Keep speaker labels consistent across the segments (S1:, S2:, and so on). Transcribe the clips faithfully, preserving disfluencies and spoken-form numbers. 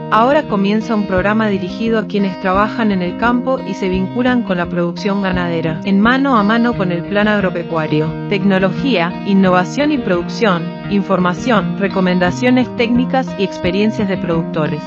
S1: Ahora comienza un programa dirigido a quienes trabajan en el campo y se vinculan con la producción ganadera, en mano a mano con el plan agropecuario. Tecnología, innovación y producción, información, recomendaciones técnicas y experiencias de productores.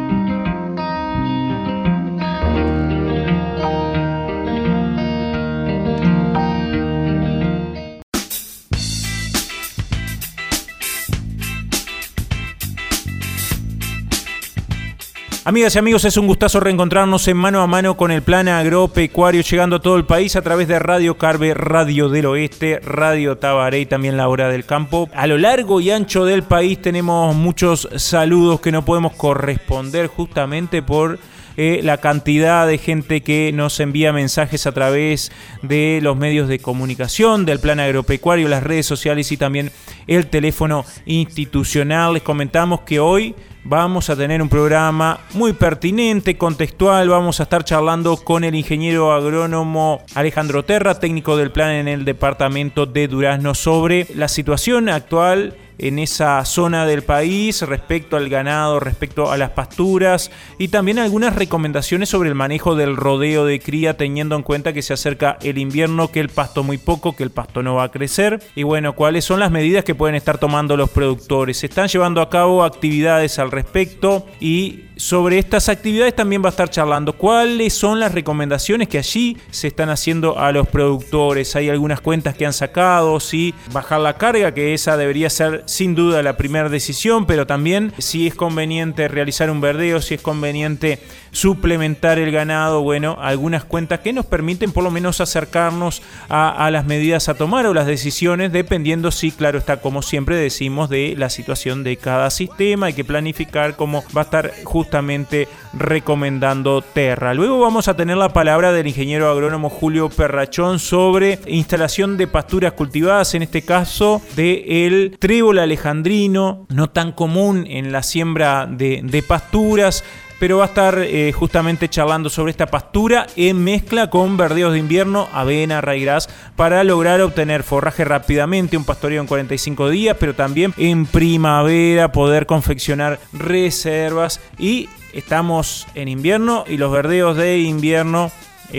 S2: Amigas y amigos, es un gustazo reencontrarnos en Mano a Mano con el plan agropecuario, llegando a todo el país a través de Radio Carve, Radio del Oeste, Radio Tabaré y también La Hora del Campo. A lo largo y ancho del país tenemos muchos saludos que no podemos corresponder justamente por eh, la cantidad de gente que nos envía mensajes a través de los medios de comunicación, del plan agropecuario, las redes sociales y también el teléfono institucional. Les comentamos que hoy vamos a tener un programa muy pertinente, contextual. Vamos a estar charlando con el ingeniero agrónomo Alejandro Terra, técnico del plan en el departamento de Durazno, sobre la situación actual en esa zona del país respecto al ganado, respecto a las pasturas y también algunas recomendaciones sobre el manejo del rodeo de cría, teniendo en cuenta que se acerca el invierno, que el pasto muy poco, que el pasto no va a crecer y bueno, cuáles son las medidas que pueden estar tomando los productores. Se están llevando a cabo actividades al respecto y sobre estas actividades también va a estar charlando cuáles son las recomendaciones que allí se están haciendo a los productores. Hay algunas cuentas que han sacado, sí, bajar la carga, que esa debería ser sin duda la primera decisión, pero también si es conveniente realizar un verdeo, si es conveniente suplementar el ganado, bueno, algunas cuentas que nos permiten por lo menos acercarnos a, a las medidas a tomar o las decisiones, dependiendo, sí, claro está, como siempre decimos, de la situación de cada sistema. Hay que planificar cómo va a estar justamente recomendando Terra. Luego vamos a tener la palabra del ingeniero agrónomo Julio Perrachón sobre instalación de pasturas cultivadas, en este caso del trébol alejandrino, no tan común en la siembra de, de pasturas, pero va a estar eh, justamente charlando sobre esta pastura en mezcla con verdeos de invierno, avena, raigras, para lograr obtener forraje rápidamente, un pastoreo en cuarenta y cinco días, pero también en primavera poder confeccionar reservas. Y estamos en invierno y los verdeos de invierno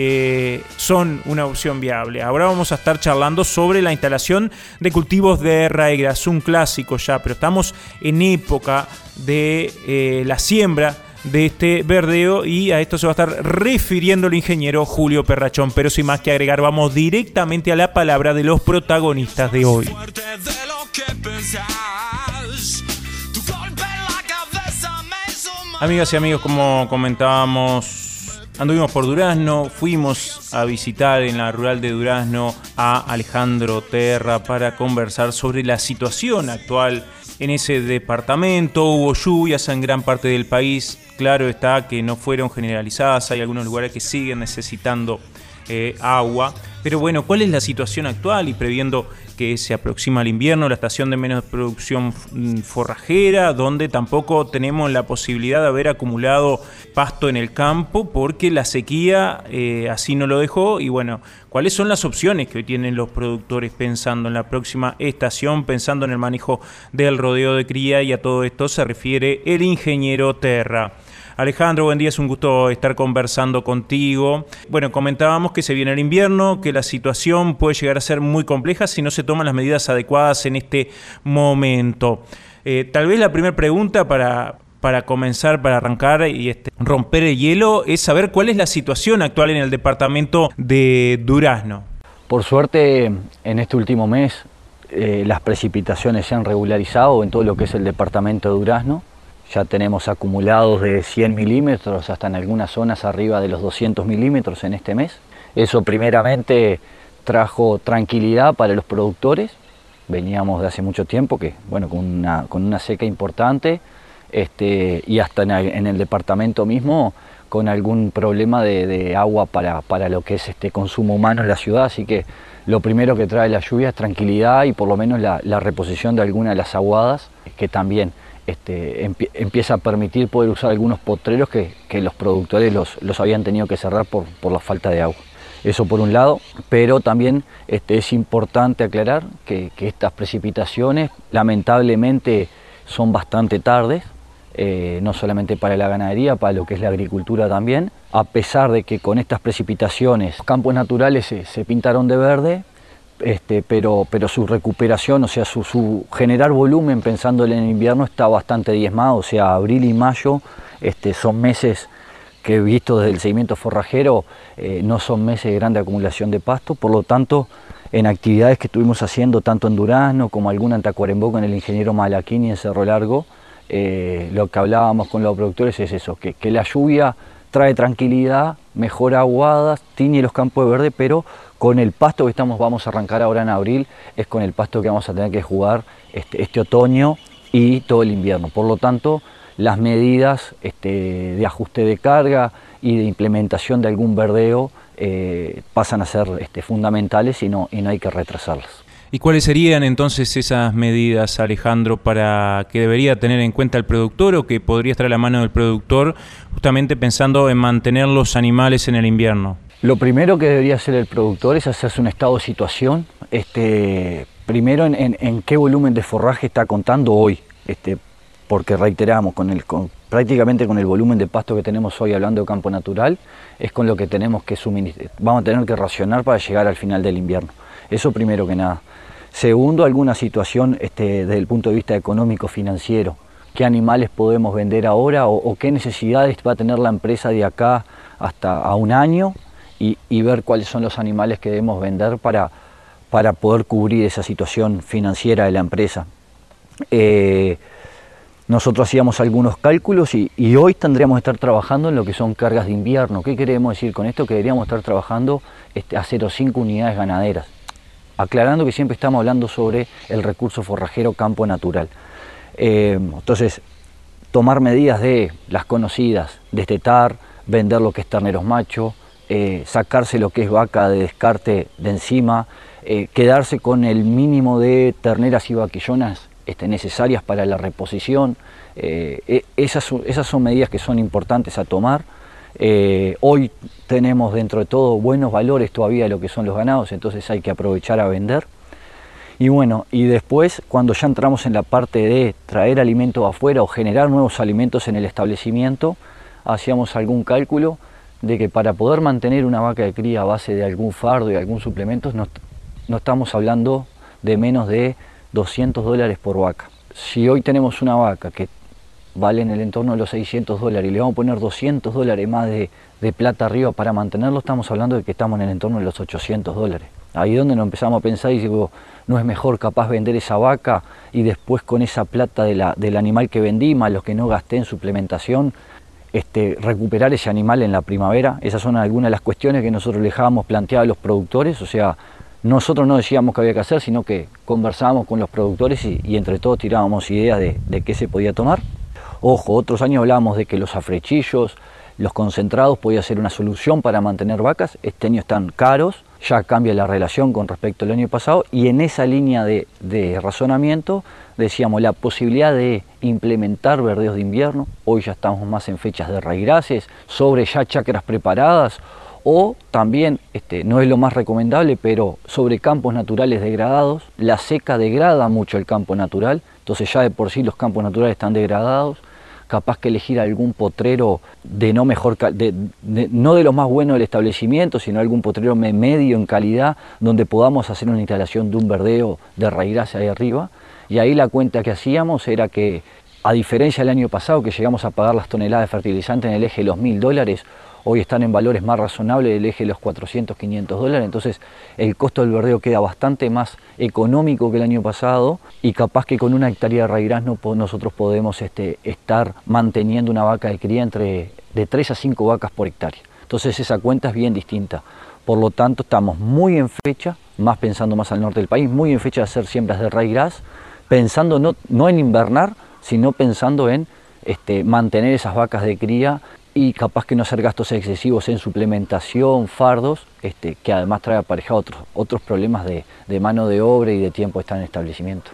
S2: Eh, son una opción viable. Ahora vamos a estar charlando sobre la instalación de cultivos de raigras, un clásico ya, pero estamos en época de eh, la siembra de este verdeo y a esto se va a estar refiriendo el ingeniero Julio Perrachón. Pero sin más que agregar, vamos directamente a la palabra de los protagonistas de hoy. Amigas y amigos, como comentábamos, anduvimos por Durazno, fuimos a visitar en la rural de Durazno a Alejandro Terra para conversar sobre la situación actual en ese departamento. Hubo lluvias en gran parte del país, claro está que no fueron generalizadas, hay algunos lugares que siguen necesitando eh, agua, pero bueno, ¿cuál es la situación actual? Y previendo que se aproxima el invierno, la estación de menos producción forrajera, donde tampoco tenemos la posibilidad de haber acumulado pasto en el campo porque la sequía eh, así no lo dejó. Y bueno, ¿cuáles son las opciones que hoy tienen los productores pensando en la próxima estación, pensando en el manejo del rodeo de cría? Y a todo esto se refiere el ingeniero Terra. Alejandro, buen día, es un gusto estar conversando contigo. Bueno, comentábamos que se viene el invierno, que la situación puede llegar a ser muy compleja si no se toman las medidas adecuadas en este momento. Eh, tal vez la primera pregunta para, para comenzar, para arrancar y este, romper el hielo, es saber cuál es la situación actual en el departamento de Durazno.
S3: Por suerte, en este último mes, eh, las precipitaciones se han regularizado en todo lo que es el departamento de Durazno. Ya tenemos acumulados de cien milímetros hasta en algunas zonas arriba de los doscientos milímetros en este mes. Eso primeramente trajo tranquilidad para los productores. Veníamos de hace mucho tiempo que, bueno, con una, con una seca importante este, y hasta en el, en el departamento mismo con algún problema de, de agua para, para lo que es este consumo humano en la ciudad. Así que lo primero que trae la lluvia es tranquilidad y por lo menos la, la reposición de algunas de las aguadas, que también Este, empie, empieza a permitir poder usar algunos potreros que, que los productores los, los habían tenido que cerrar por, por la falta de agua. Eso por un lado, pero también este, es importante aclarar que, que estas precipitaciones lamentablemente son bastante tardes. eh, no solamente para la ganadería, para lo que es la agricultura también. A pesar de que con estas precipitaciones los campos naturales se, se pintaron de verde, este, pero, pero su recuperación, o sea, su, su generar volumen pensándole en el invierno está bastante diezmado, o sea, abril y mayo este, son meses que he visto desde el seguimiento forrajero, eh, no son meses de grande acumulación de pasto, por lo tanto, en actividades que estuvimos haciendo tanto en Durazno como alguna en Tacuarembó con el ingeniero Malaquini en Cerro Largo, eh, lo que hablábamos con los productores es eso, que, que la lluvia trae tranquilidad, mejora aguadas, tiñe los campos de verde, pero con el pasto que estamos, vamos a arrancar ahora en abril, es con el pasto que vamos a tener que jugar este, este otoño y todo el invierno. Por lo tanto, las medidas este, de ajuste de carga y de implementación de algún verdeo eh, pasan a ser este, fundamentales y no, y no hay que retrasarlas.
S2: ¿Y cuáles serían entonces esas medidas, Alejandro, para que debería tener en cuenta el productor o que podría estar a la mano del productor justamente pensando en mantener los animales en el invierno?
S3: Lo primero que debería hacer el productor es hacerse un estado de situación, este, primero en, en, en qué volumen de forraje está contando hoy, este, porque reiteramos, con el, con, prácticamente con el volumen de pasto que tenemos hoy hablando de campo natural, es con lo que tenemos que suministrar, vamos a tener que racionar para llegar al final del invierno. Eso primero que nada. Segundo, alguna situación este, desde el punto de vista económico financiero, qué animales podemos vender ahora o, o qué necesidades va a tener la empresa de acá hasta a un año y, y ver cuáles son los animales que debemos vender para, para poder cubrir esa situación financiera de la empresa. Eh, Nosotros hacíamos algunos cálculos y, y hoy tendríamos que estar trabajando en lo que son cargas de invierno. ¿Qué queremos decir con esto? Que deberíamos estar trabajando este, a cero coma cinco unidades ganaderas. Aclarando que siempre estamos hablando sobre el recurso forrajero campo natural. Eh, entonces, tomar medidas de las conocidas, destetar, vender lo que es terneros macho, eh, sacarse lo que es vaca de descarte de encima, eh, quedarse con el mínimo de terneras y vaquillonas Este, necesarias para la reposición. Eh, esas, esas son medidas que son importantes a tomar. Eh, hoy tenemos dentro de todo buenos valores todavía de lo que son los ganados, entonces hay que aprovechar a vender. Y bueno, y después cuando ya entramos en la parte de traer alimentos afuera o generar nuevos alimentos en el establecimiento, hacíamos algún cálculo de que para poder mantener una vaca de cría a base de algún fardo y algún suplemento, no, no estamos hablando de menos de doscientos dólares por vaca. Si hoy tenemos una vaca que vale en el entorno de los seiscientos dólares y le vamos a poner doscientos dólares más de, de plata arriba para mantenerlo, estamos hablando de que estamos en el entorno de los ochocientos dólares. Ahí es donde nos empezamos a pensar y digo, ¿no es mejor capaz vender esa vaca y después con esa plata de la, del animal que vendí, más los que no gasté en suplementación, este, recuperar ese animal en la primavera? Esas son algunas de las cuestiones que nosotros le dejábamos planteadas a los productores, o sea, nosotros no decíamos qué había que hacer, sino que conversábamos con los productores y, y entre todos tirábamos ideas de, de qué se podía tomar. Ojo, otros años hablábamos de que los afrechillos, los concentrados podía ser una solución para mantener vacas. Este año están caros, ya cambia la relación con respecto al año pasado y en esa línea de, de razonamiento decíamos la posibilidad de implementar verdeos de invierno. Hoy ya estamos más en fechas de raigraces, sobre ya chacras preparadas, o también, este, no es lo más recomendable, pero sobre campos naturales degradados. La seca degrada mucho el campo natural, entonces ya de por sí los campos naturales están degradados. Capaz que elegir algún potrero de no mejor, de, de, no de los más buenos del establecimiento, sino algún potrero medio en calidad, donde podamos hacer una instalación de un verdeo de raigracia ahí arriba. Y ahí la cuenta que hacíamos era que, a diferencia del año pasado, que llegamos a pagar las toneladas de fertilizante en el eje de los mil dólares, hoy están en valores más razonables del eje de los cuatrocientos, quinientos dólares, entonces el costo del verdeo queda bastante más económico que el año pasado y capaz que con una hectárea de raigrazno nosotros podemos este, estar manteniendo una vaca de cría entre de tres a cinco vacas por hectárea. Entonces esa cuenta es bien distinta. Por lo tanto estamos muy en fecha, más pensando más al norte del país, muy en fecha de hacer siembras de raigraz, pensando no, no en invernar, sino pensando en este, mantener esas vacas de cría y capaz que no hacer gastos excesivos en suplementación, fardos, este, que además trae aparejado otros, otros problemas de, de mano de obra y de tiempo de estar en establecimiento.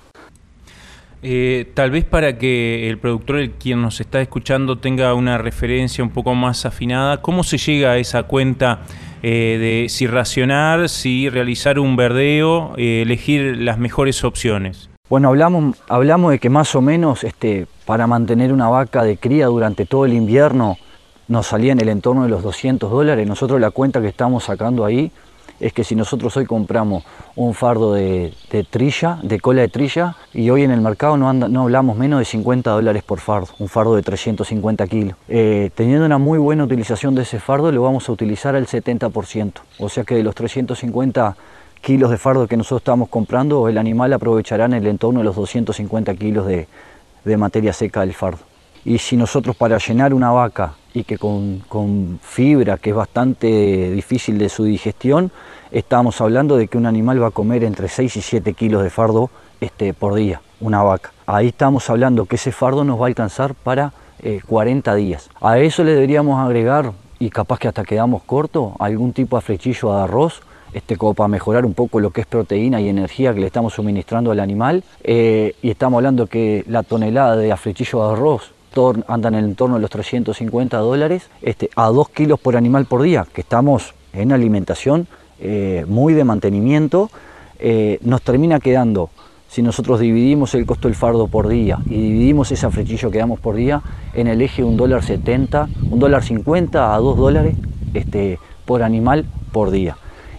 S2: Eh, tal vez para que el productor, el quien nos está escuchando, tenga una referencia un poco más afinada, ¿cómo se llega a esa cuenta eh, de si racionar, si realizar un verdeo, eh, elegir las mejores opciones?
S3: Bueno, hablamos, hablamos de que más o menos este, para mantener una vaca de cría durante todo el invierno nos salía en el entorno de los doscientos dólares. Nosotros la cuenta que estamos sacando ahí es que si nosotros hoy compramos un fardo de, de trilla, de cola de trilla, y hoy en el mercado no, anda, no hablamos menos de cincuenta dólares por fardo, un fardo de trescientos cincuenta kilos. Eh, teniendo una muy buena utilización de ese fardo, lo vamos a utilizar al setenta por ciento. O sea que de los trescientos cincuenta kilos de fardo que nosotros estamos comprando, el animal aprovechará en el entorno de los doscientos cincuenta kilos de, de materia seca del fardo. Y si nosotros para llenar una vaca y que con, con fibra, que es bastante difícil de su digestión, estamos hablando de que un animal va a comer entre seis y siete kilos de fardo este, por día, una vaca. Ahí estamos hablando que ese fardo nos va a alcanzar para eh, cuarenta días. A eso le deberíamos agregar, y capaz que hasta quedamos cortos, algún tipo de flechillo de arroz, este, como para mejorar un poco lo que es proteína y energía que le estamos suministrando al animal. Eh, y estamos hablando que la tonelada de aflechillo de arroz andan en el entorno de los trescientos cincuenta dólares, este, a dos kilos por animal por día, que estamos en alimentación eh, muy de mantenimiento. Eh, nos termina quedando, si nosotros dividimos el costo del fardo por día y dividimos ese aflechillo que damos por día, en el eje un dólar setenta, un dólar cincuenta a dos dólares este, por animal por día.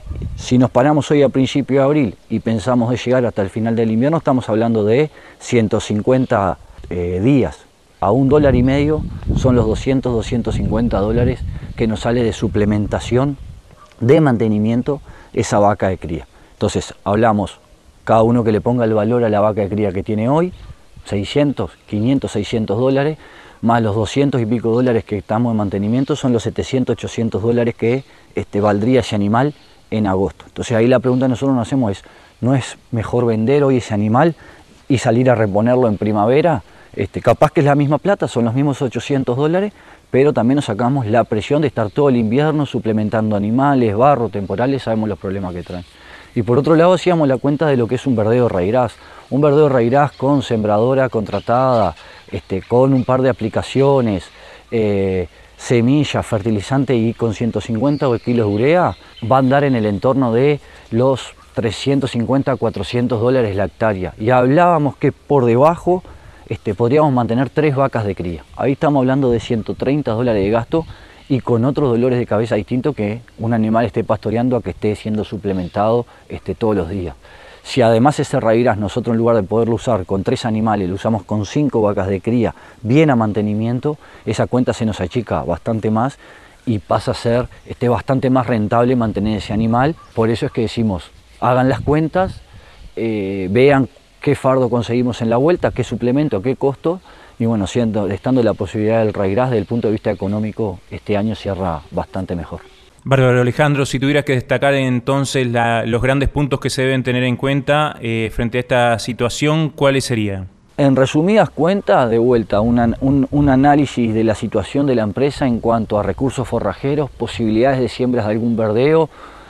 S3: Si nos paramos hoy a principio de abril y pensamos de llegar hasta el final del invierno, estamos hablando de ciento cincuenta eh, días. A un dólar y medio son los doscientos, doscientos cincuenta dólares que nos sale de suplementación, de mantenimiento, esa vaca de cría. Entonces hablamos, cada uno que le ponga el valor a la vaca de cría que tiene hoy, seiscientos, quinientos, seiscientos dólares, más los doscientos y pico dólares que estamos en mantenimiento, son los setecientos, ochocientos dólares que este, valdría ese animal en agosto. Entonces ahí la pregunta que nosotros nos hacemos es, ¿no es mejor vender hoy ese animal y salir a reponerlo en primavera? Este, capaz que es la misma plata, son los mismos ochocientos dólares, pero también nos sacamos la presión de estar todo el invierno suplementando animales, barro, temporales, sabemos los problemas que traen. Y por otro lado hacíamos la cuenta de lo que es un verdeo raigras, un verdeo raigras con sembradora contratada, este, con un par de aplicaciones, eh, semillas, fertilizante y con ciento cincuenta kilos de urea, va a andar en el entorno de los trescientos cincuenta a cuatrocientos dólares la hectárea. Y hablábamos que por debajo Este, podríamos mantener tres vacas de cría. Ahí estamos hablando de ciento treinta dólares de gasto y con otros dolores de cabeza distintos que un animal esté pastoreando a que esté siendo suplementado este, todos los días. Si además ese raigras nosotros en lugar de poderlo usar con tres animales, lo usamos con cinco vacas de cría, bien a mantenimiento, esa cuenta se nos achica bastante más y pasa a ser este, bastante más rentable mantener ese animal. Por eso es que decimos, hagan las cuentas, eh, vean qué fardo conseguimos en la vuelta, qué suplemento, qué costo, y bueno, siendo, estando la posibilidad del raigras, desde el punto de vista económico, este año cierra bastante mejor.
S2: Bárbaro, Alejandro, si tuvieras que destacar entonces la, los grandes puntos que se deben tener en cuenta eh, frente a esta situación, ¿cuáles serían?
S3: En resumidas cuentas, de vuelta, una, un, un análisis de la situación de la empresa en cuanto a recursos forrajeros, posibilidades de siembras de algún verdeo,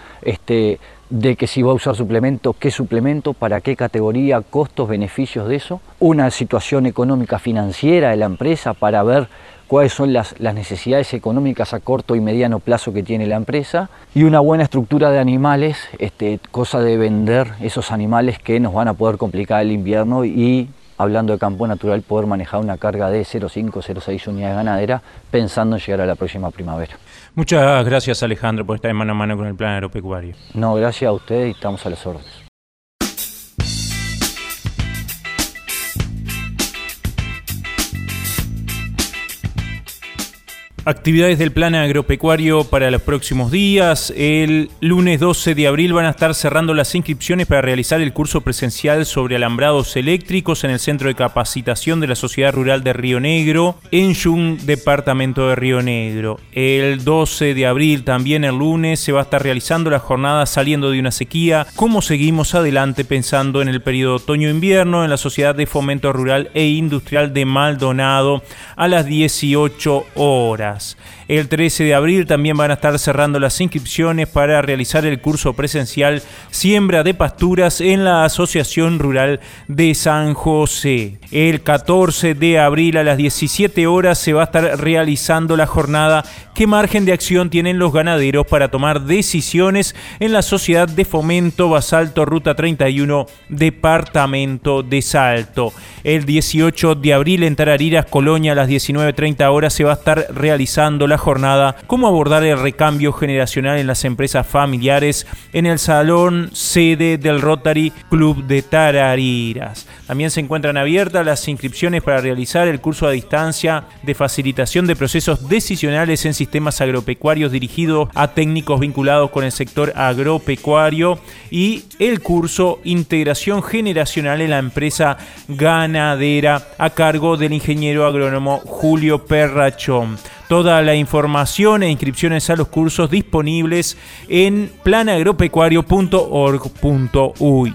S3: este, de que si va a usar suplemento, qué suplemento, para qué categoría, costos, beneficios de eso, una situación económica financiera de la empresa para ver cuáles son las, las necesidades económicas a corto y mediano plazo que tiene la empresa y una buena estructura de animales, este, cosa de vender esos animales que nos van a poder complicar el invierno y, hablando de campo natural, poder manejar una carga de cero coma cinco, cero coma seis unidades ganaderas pensando en llegar a la próxima primavera.
S2: Muchas gracias, Alejandro, por estar en mano a mano con el Plan Agropecuario.
S3: No, gracias a ustedes y estamos a las órdenes.
S2: Actividades del Plan Agropecuario para los próximos días. El lunes doce de abril van a estar cerrando las inscripciones para realizar el curso presencial sobre alambrados eléctricos en el Centro de Capacitación de la Sociedad Rural de Río Negro, en Yung, departamento de Río Negro. El doce de abril, también el lunes, se va a estar realizando la jornada Saliendo de una sequía, cómo seguimos adelante pensando en el periodo otoño-invierno en la Sociedad de Fomento Rural e Industrial de Maldonado a las dieciocho horas. días. El trece de abril también van a estar cerrando las inscripciones para realizar el curso presencial Siembra de Pasturas en la Asociación Rural de San José. El catorce de abril a las diecisiete horas se va a estar realizando la jornada ¿Qué margen de acción tienen los ganaderos para tomar decisiones en la Sociedad de Fomento Basalto Ruta treinta y uno, Departamento de Salto? El dieciocho de abril en Tarariras, Colonia, a las diecinueve treinta horas se va a estar realizando la jornada ¿Cómo abordar el recambio generacional en las empresas familiares? En el salón sede del Rotary Club de Tarariras. También se encuentran abiertas las inscripciones para realizar el curso a distancia de facilitación de procesos decisionales en sistemas agropecuarios dirigido a técnicos vinculados con el sector agropecuario y el curso Integración Generacional en la empresa ganadera a cargo del ingeniero agrónomo Julio Perrachón. Toda la información e inscripciones a los cursos disponibles en plan agropecuario punto org punto uy.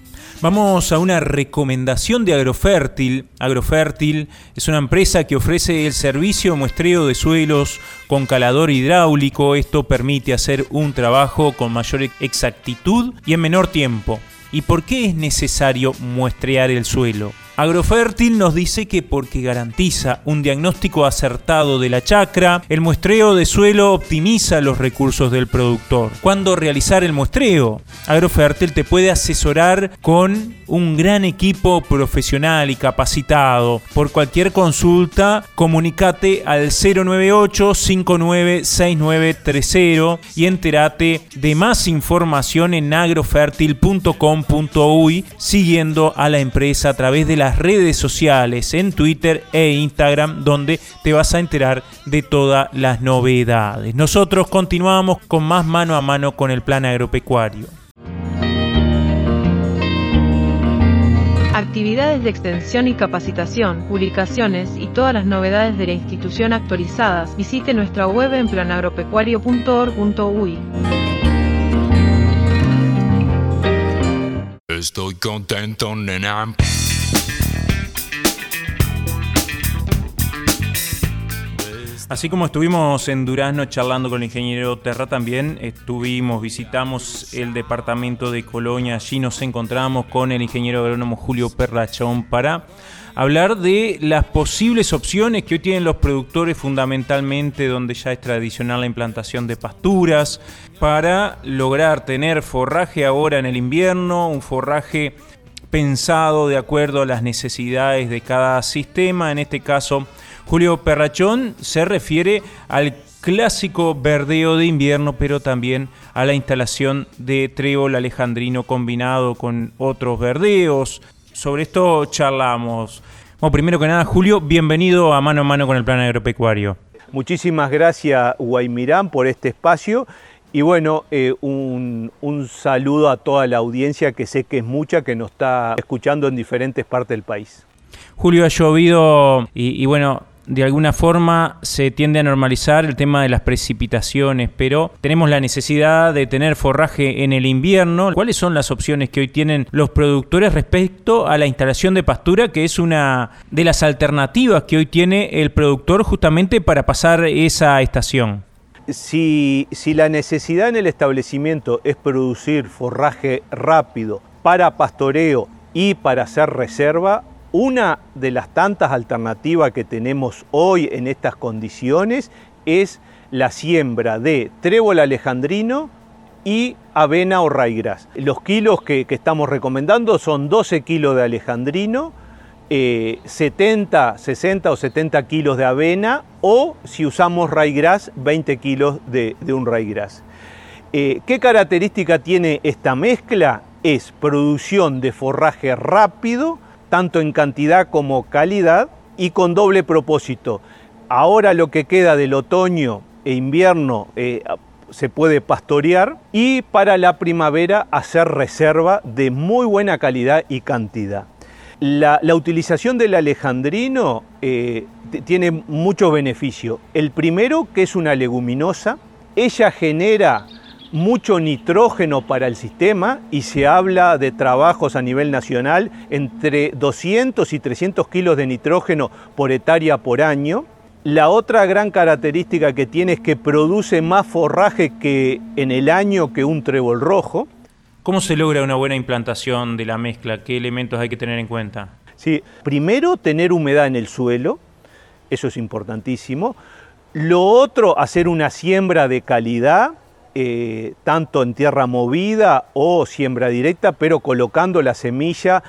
S2: Vamos a una recomendación de Agrofértil. Agrofértil es una empresa que ofrece el servicio de muestreo de suelos con calador hidráulico. Esto permite hacer un trabajo con mayor exactitud y en menor tiempo. ¿Y por qué es necesario muestrear el suelo? Agrofértil nos dice que porque garantiza un diagnóstico acertado de la chacra, el muestreo de suelo optimiza los recursos del productor. ¿Cuándo realizar el muestreo? Agrofértil te puede asesorar con un gran equipo profesional y capacitado. Por cualquier consulta, comunícate al cero nueve ocho, cinco nueve seis nueve tres cero y entérate de más información en agrofértil punto com punto uy siguiendo a la empresa a través de la redes sociales en Twitter e Instagram, donde te vas a enterar de todas las novedades. Nosotros continuamos con más mano a mano con el plan agropecuario.
S1: Actividades de extensión y capacitación, publicaciones y todas las novedades de la institución actualizadas. Visite nuestra web en plan agropecuario punto org punto uy.
S4: Estoy contento, nena.
S2: Así como estuvimos en Durazno charlando con el ingeniero Terra, también estuvimos, visitamos el departamento de Colonia. Allí nos encontramos con el ingeniero agrónomo Julio Perrachón para hablar de las posibles opciones que hoy tienen los productores, fundamentalmente donde ya es tradicional la implantación de pasturas, para lograr tener forraje ahora en el invierno, un forraje pensado de acuerdo a las necesidades de cada sistema. En este caso, Julio Perrachón se refiere al clásico verdeo de invierno, pero también a la instalación de trébol alejandrino combinado con otros verdeos. Sobre esto charlamos. Bueno, primero que nada, Julio, bienvenido a Mano a Mano con el Plan Agropecuario.
S5: Muchísimas gracias, Guaymirán, por este espacio. Y bueno, eh, un, un saludo a toda la audiencia, que sé que es mucha, que nos está escuchando en diferentes partes del país.
S2: Julio, ha llovido y, y bueno, de alguna forma se tiende a normalizar el tema de las precipitaciones, pero tenemos la necesidad de tener forraje en el invierno. ¿Cuáles son las opciones que hoy tienen los productores respecto a la instalación de pastura, que es una de las alternativas que hoy tiene el productor justamente para pasar esa estación?
S5: Si, si la necesidad en el establecimiento es producir forraje rápido para pastoreo y para hacer reserva, una de las tantas alternativas que tenemos hoy en estas condiciones es la siembra de trébol alejandrino y avena o ryegrass. Los kilos que, que estamos recomendando son doce kilos de alejandrino, eh, setenta, sesenta o setenta kilos de avena, o si usamos ryegrass, veinte kilos de, de un ryegrass. Eh, ¿Qué característica tiene esta mezcla? Es producción de forraje rápido, tanto en cantidad como calidad, y con doble propósito. Ahora lo que queda del otoño e invierno eh, se puede pastorear, y para la primavera hacer reserva de muy buena calidad y cantidad. La, la utilización del alejandrino eh, tiene muchos beneficios. El primero, que es una leguminosa, ella genera mucho nitrógeno para el sistema, y se habla de trabajos a nivel nacional entre doscientos y trescientos kilos de nitrógeno por hectárea por año. La otra gran característica que tiene es que produce más forraje que en el año que un trébol rojo.
S2: ¿Cómo se logra una buena implantación de la mezcla? ¿Qué elementos hay que tener en cuenta?
S5: Sí, primero, tener humedad en el suelo, eso es importantísimo. Lo otro, hacer una siembra de calidad, eh, tanto en tierra movida o siembra directa, pero colocando la semilla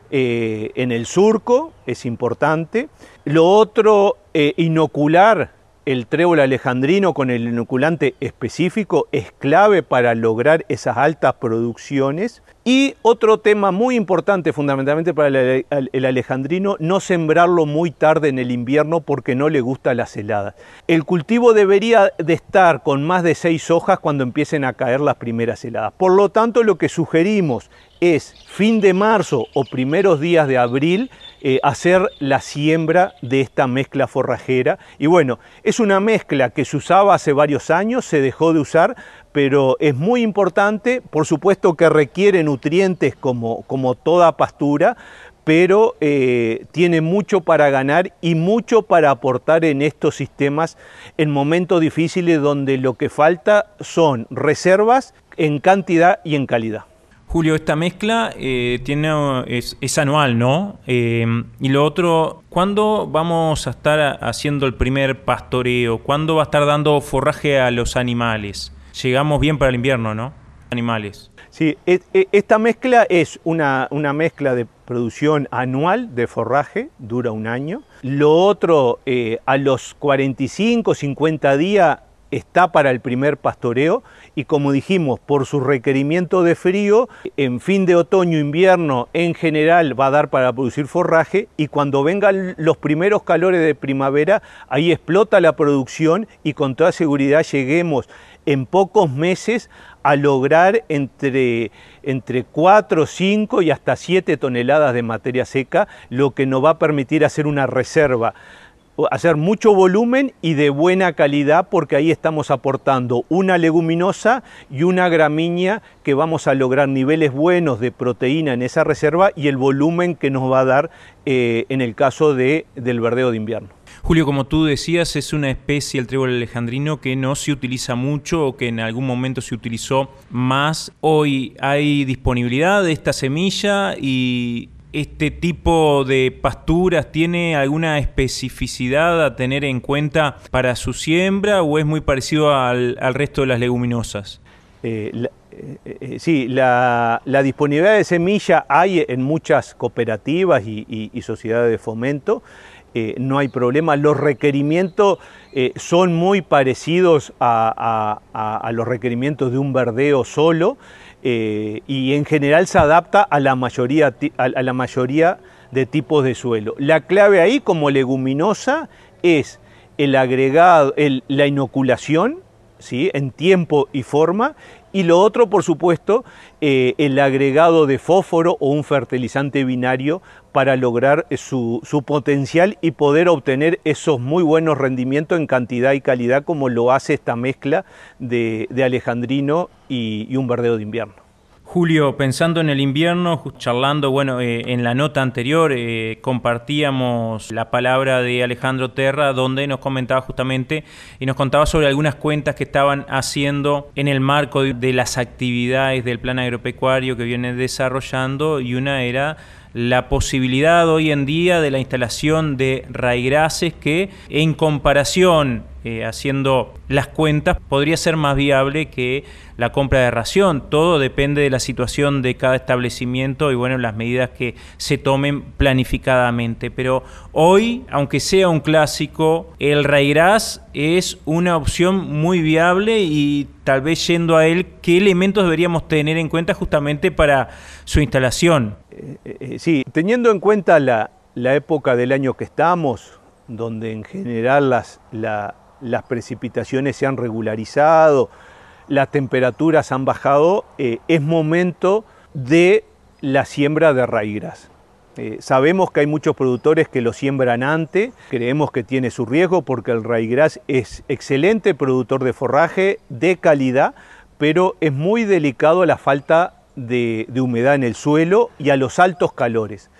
S5: eh, en el surco, es importante. Lo otro, eh, inocular el trébol alejandrino con el inoculante específico es clave para lograr esas altas producciones. Y otro tema muy importante fundamentalmente para el, el alejandrino, no sembrarlo muy tarde en el invierno porque no le gusta las heladas. El cultivo debería de estar con más de seis hojas cuando empiecen a caer las primeras heladas. Por lo tanto, lo que sugerimos es fin de marzo o primeros días de abril eh, hacer la siembra de esta mezcla forrajera. Y bueno, es una mezcla que se usaba hace varios años, se dejó de usar, pero es muy importante, por supuesto que requiere nutrientes como, como toda pastura, pero eh, tiene mucho para ganar y mucho para aportar en estos sistemas en momentos difíciles donde lo que falta son reservas en cantidad y en calidad.
S2: Julio, esta mezcla eh, tiene, es, es anual, ¿no? Eh, y lo otro, ¿cuándo vamos a estar haciendo el primer pastoreo? ¿Cuándo va a estar dando forraje a los animales? Llegamos bien para el invierno, ¿no? Animales.
S5: Sí, esta mezcla es una, una mezcla de producción anual de forraje, dura un año. Lo otro, eh, a los cuarenta y cinco, cincuenta días está para el primer pastoreo y como dijimos, por su requerimiento de frío, en fin de otoño, invierno, en general va a dar para producir forraje y cuando vengan los primeros calores de primavera, ahí explota la producción y con toda seguridad lleguemos en pocos meses a lograr entre, entre cuatro, cinco y hasta siete toneladas de materia seca, lo que nos va a permitir hacer una reserva, hacer mucho volumen y de buena calidad, porque ahí estamos aportando una leguminosa y una gramínea que vamos a lograr niveles buenos de proteína en esa reserva y el volumen que nos va a dar eh, en el caso de, del verdeo de invierno.
S2: Julio, como tú decías, es una especie, el trébol alejandrino, que no se utiliza mucho o que en algún momento se utilizó más. Hoy hay disponibilidad de esta semilla y ¿este tipo de pasturas tiene alguna especificidad a tener en cuenta para su siembra o es muy parecido al, al resto de las leguminosas?
S5: Eh, la, eh, eh, sí, la, la disponibilidad de semilla hay en muchas cooperativas y, y, y sociedades de fomento. Eh, no hay problema, los requerimientos eh, son muy parecidos a, a, a los requerimientos de un verdeo solo eh, y en general se adapta a la mayoría, a, a la mayoría de tipos de suelo. La clave ahí como leguminosa es el agregado, el, la inoculación, ¿sí?, en tiempo y forma, y lo otro, por supuesto, eh, el agregado de fósforo o un fertilizante binario para lograr su, su potencial y poder obtener esos muy buenos rendimientos en cantidad y calidad como lo hace esta mezcla de, de alejandrino y, y un verdeo de invierno.
S2: Julio, pensando en el invierno, charlando, bueno, eh, en la nota anterior eh, compartíamos la palabra de Alejandro Terra, donde nos comentaba justamente y nos contaba sobre algunas cuentas que estaban haciendo en el marco de, de las actividades del plan agropecuario que viene desarrollando, y una era la posibilidad hoy en día de la instalación de raigrases que en comparación, eh, haciendo las cuentas, podría ser más viable que la compra de ración. Todo depende de la situación de cada establecimiento y bueno, las medidas que se tomen planificadamente. Pero hoy, aunque sea un clásico, el raigras es una opción muy viable y tal vez yendo a él, ¿qué elementos deberíamos tener en cuenta justamente para su instalación?
S5: Eh, eh, sí, teniendo en cuenta la, la época del año que estamos, donde en general las, la, las precipitaciones se han regularizado, las temperaturas han bajado, eh, es momento de la siembra de raigras. Eh, sabemos que hay muchos productores que lo siembran antes, creemos que tiene su riesgo porque el raigras es excelente productor de forraje de calidad, pero es muy delicado la falta de, de humedad en el suelo y a los altos calores.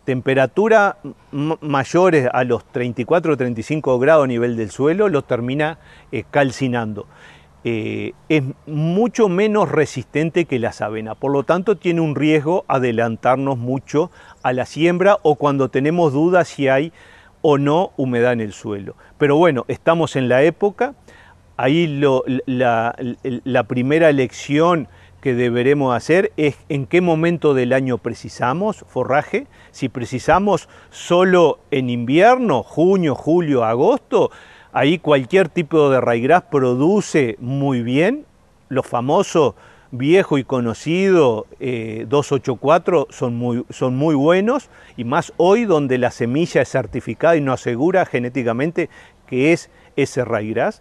S5: temperatura mayores a los treinta y cuatro o treinta y cinco grados a nivel del suelo, lo termina eh, calcinando. Eh, es mucho menos resistente que la avena, por lo tanto tiene un riesgo adelantarnos mucho a la siembra o cuando tenemos dudas si hay o no humedad en el suelo. Pero bueno, estamos en la época, ahí lo, la, la primera elección que deberemos hacer es en qué momento del año precisamos forraje. Si precisamos solo en invierno, junio, julio, agosto, ahí cualquier tipo de ryegrass produce muy bien. Los famosos viejo y conocido eh, dos ochenta y cuatro son muy, son muy buenos, y más hoy donde la semilla es certificada y nos asegura genéticamente que es ese ryegrass.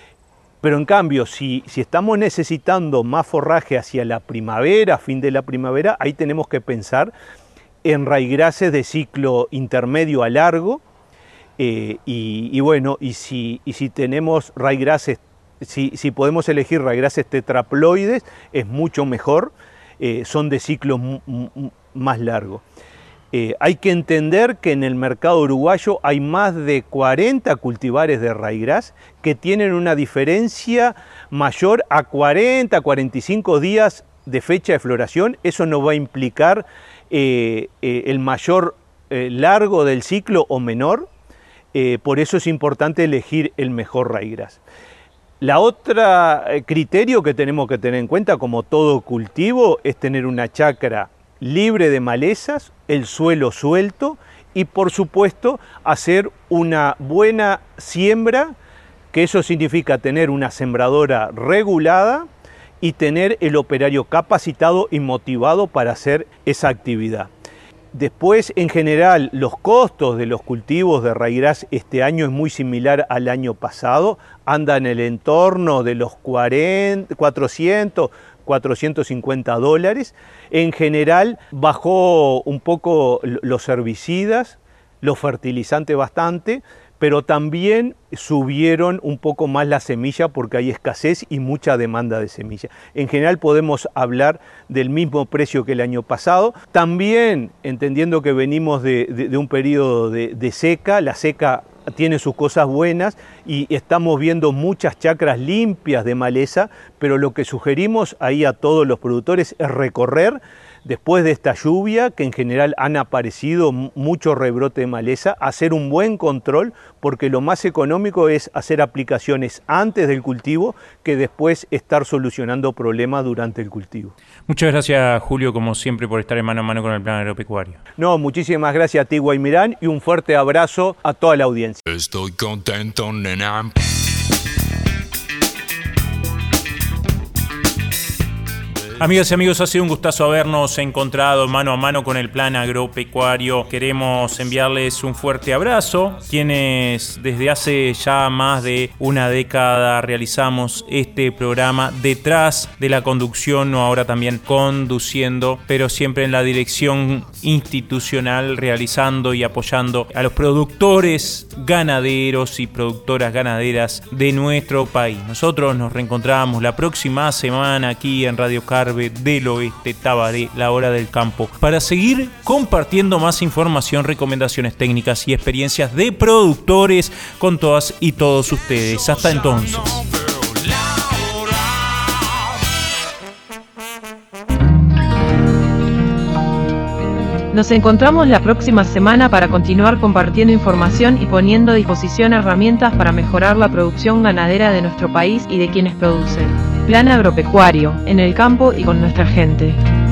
S5: Pero en cambio, si, si estamos necesitando más forraje hacia la primavera, fin de la primavera, ahí tenemos que pensar en ryegrasses de ciclo intermedio a largo, eh, y, y bueno, y si, y si tenemos ryegrasses, si, si podemos elegir ryegrasses tetraploides, es mucho mejor, eh, son de ciclo más largo. Eh, hay que entender que en el mercado uruguayo hay más de cuarenta cultivares de ryegrass que tienen una diferencia mayor a cuarenta a cuarenta y cinco días de fecha de floración. Eso nos va a implicar eh, eh, el mayor eh, largo del ciclo o menor. Eh, por eso es importante elegir el mejor ryegrass. La otra eh, criterio que tenemos que tener en cuenta, como todo cultivo, es tener una chacra libre de malezas, el suelo suelto y por supuesto hacer una buena siembra, que eso significa tener una sembradora regulada y tener el operario capacitado y motivado para hacer esa actividad. Después, en general, los costos de los cultivos de ryegrass este año es muy similar al año pasado, anda en el entorno de los cuarenta, cuatrocientos, cuatrocientos cincuenta dólares. En general bajó un poco los herbicidas, los fertilizantes bastante, pero también subieron un poco más la semilla porque hay escasez y mucha demanda de semilla. En general podemos hablar del mismo precio que el año pasado. También, entendiendo que venimos de, de, de un periodo de, de seca, la seca tiene sus cosas buenas y estamos viendo muchas chacras limpias de maleza, pero lo que sugerimos ahí a todos los productores es recorrer después de esta lluvia, que en general han aparecido mucho rebrote de maleza, hacer un buen control, porque lo más económico es hacer aplicaciones antes del cultivo que después estar solucionando problemas durante el cultivo.
S2: Muchas gracias, Julio, como siempre, por estar en mano a mano con el Plan Agropecuario.
S5: No, muchísimas gracias a ti, Guaymirán, y un fuerte abrazo a toda la audiencia.
S4: Estoy contento, nena.
S2: Amigas y amigos, ha sido un gustazo habernos encontrado mano a mano con el Plan Agropecuario. Queremos enviarles un fuerte abrazo, quienes desde hace ya más de una década realizamos este programa detrás de la conducción, o ahora también conduciendo, pero siempre en la dirección institucional, realizando y apoyando a los productores ganaderos y productoras ganaderas de nuestro país. Nosotros nos reencontramos la próxima semana aquí en Radio Carve del Oeste, Tabaré, la hora del campo, para seguir compartiendo más información, recomendaciones técnicas y experiencias de productores con todas y todos ustedes. Hasta entonces.
S1: Nos encontramos la próxima semana para continuar compartiendo información y poniendo a disposición herramientas para mejorar la producción ganadera de nuestro país y de quienes producen. Plan Agropecuario, en el campo y con nuestra gente.